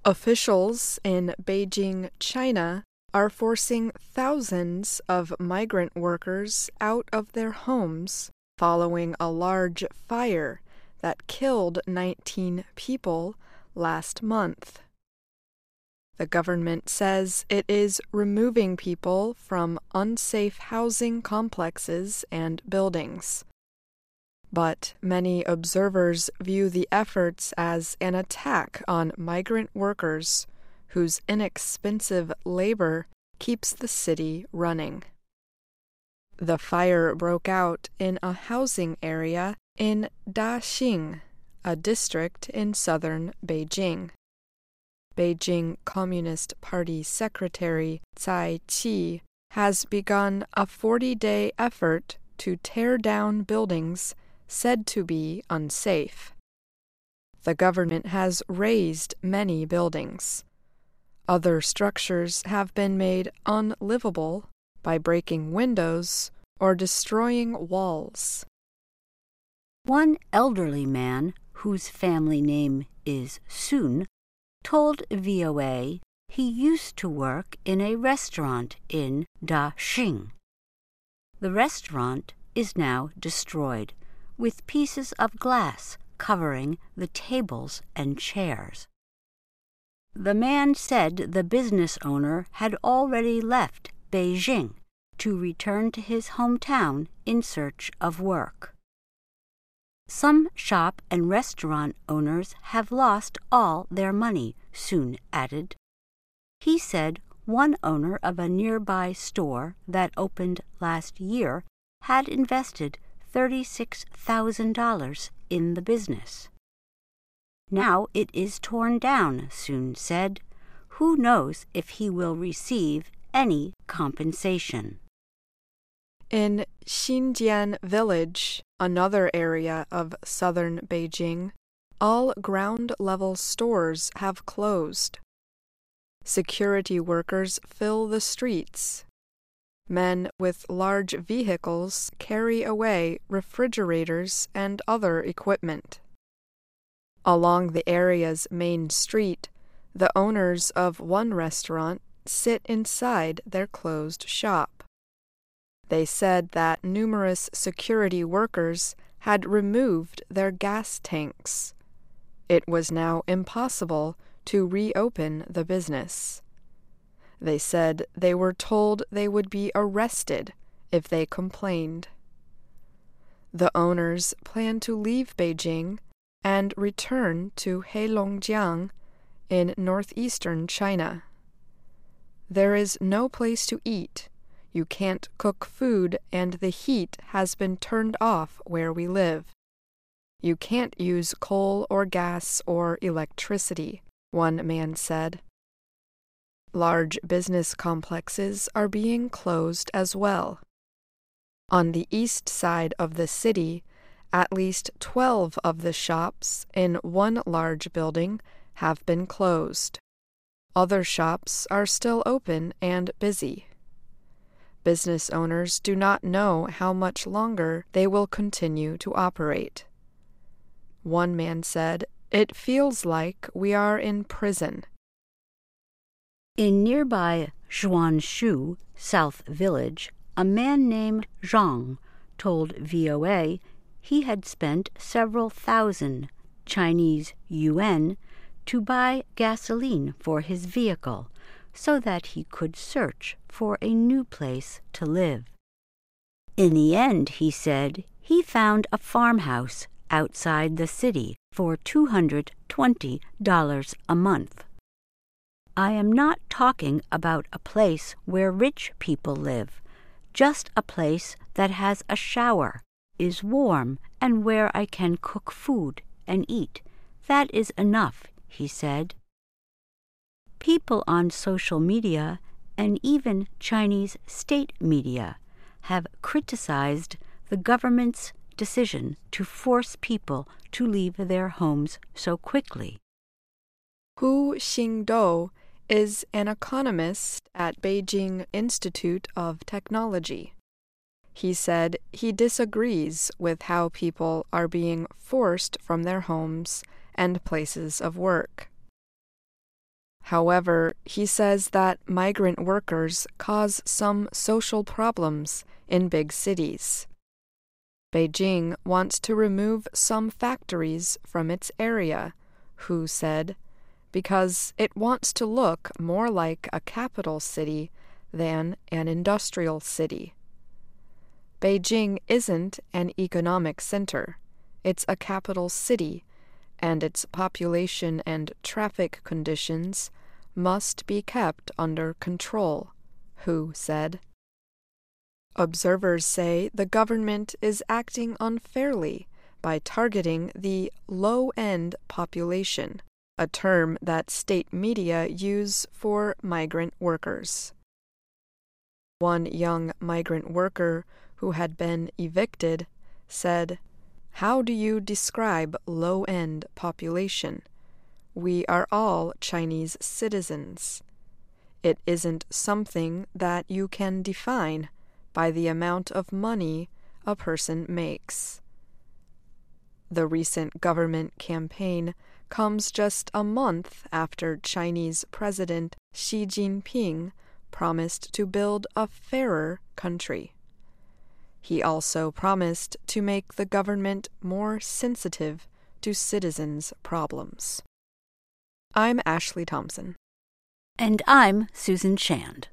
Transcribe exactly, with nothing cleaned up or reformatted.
Officials in Beijing, China, are forcing thousands of migrant workers out of their homes following a large fire that killed nineteen people last month. The government says it is removing people from unsafe housing complexes and buildings. But many observers view the efforts as an attack on migrant workers whose inexpensive labor keeps the city running. The fire broke out in a housing area in Daxing, a district in southern Beijing. Beijing Communist Party Secretary Cai Qi has begun a forty-day effort to tear down buildings said to be unsafe. The government has razed many buildings. Other structures have been made unlivable by breaking windows or destroying walls. One elderly man, whose family name is Sun, told V O A he used to work in a restaurant in Daxing. The restaurant is now destroyed, with pieces of glass covering the tables and chairs. The man said the business owner had already left Beijing to return to his hometown in search of work. Some shop and restaurant owners have lost all their money, Sun added. He said one owner of a nearby store that opened last year had invested thirty-six thousand dollars in the business. Now it is torn down, Sun said. Who knows if he will receive any compensation? In Xinjian Village, another area of southern Beijing, all ground-level stores have closed. Security workers fill the streets. Men with large vehicles carry away refrigerators and other equipment. Along the area's main street, the owners of one restaurant sit inside their closed shop. They said that numerous security workers had removed their gas tanks. It was now impossible to reopen the business. They said they were told they would be arrested if they complained. The owners plan to leave Beijing and return to Heilongjiang in northeastern China. There is no place to eat. You can't cook food, and the heat has been turned off where we live. You can't use coal or gas or electricity, one man said. Large business complexes are being closed as well. On the east side of the city, at least twelve of the shops in one large building have been closed. Other shops are still open and busy. Business owners do not know how much longer they will continue to operate. One man said, "It feels like we are in prison." In nearby Zhuanshu, South Village, a man named Zhang told V O A he had spent several thousand Chinese yuan to buy gasoline for his vehicle so that he could search for a new place to live. In the end, he said, he found a farmhouse outside the city for two hundred twenty dollars a month. I am not talking about a place where rich people live, just a place that has a shower, is warm, and where I can cook food and eat. That is enough, he said. People on social media and even Chinese state media have criticized the government's decision to force people to leave their homes so quickly. Hu Xingdou is an economist at Beijing Institute of Technology. He said he disagrees with how people are being forced from their homes and places of work. However, he says that migrant workers cause some social problems in big cities. Beijing wants to remove some factories from its area, Hu said, because it wants to look more like a capital city than an industrial city. Beijing isn't an economic center. It's a capital city, and its population and traffic conditions must be kept under control, Hu said. Observers say the government is acting unfairly by targeting the low-end population, a term that state media use for migrant workers. One young migrant worker who had been evicted said, "How do you describe low-end population? We are all Chinese citizens. It isn't something that you can define by the amount of money a person makes." The recent government campaign comes just a month after Chinese President Xi Jinping promised to build a fairer country. He also promised to make the government more sensitive to citizens' problems. I'm Ashley Thompson. And I'm Susan Shand.